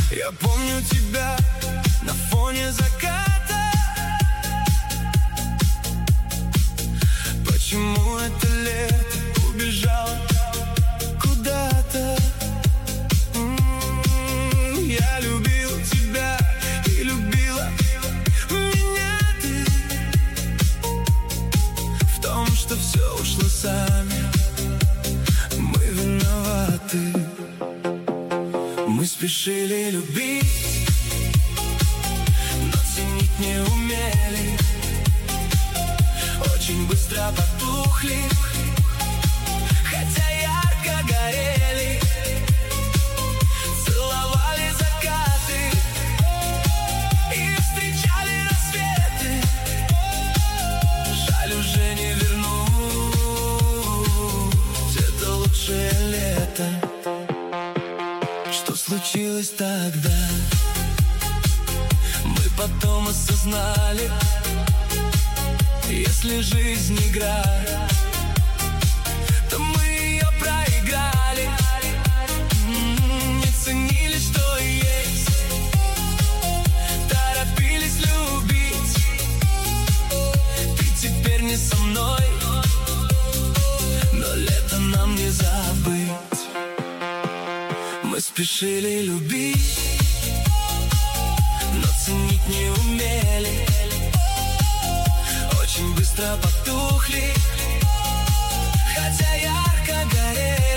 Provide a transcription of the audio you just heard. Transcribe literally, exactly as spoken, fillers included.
Я помню тебя на фоне заката. Почему это лето убежало куда-то? М-м-м, я любил тебя и любила меня ты. В том, что все ушло сами, мы виноваты. Мы спешили любить, но ценить не умели. Очень быстро потухли, хотя ярко горели. Целовали закаты и встречали рассветы. Жаль, уже не вернуть это лучшее лето. Что случилось тогда? Мы потом осознали, если жизнь игра, то мы ее проиграли. М-м, не ценили, что есть, торопились любить. Ты теперь не со мной, но лето нам не забыть. Мы спешили любить, но ценить не умели. Очень быстро потухли, хотя ярко горели.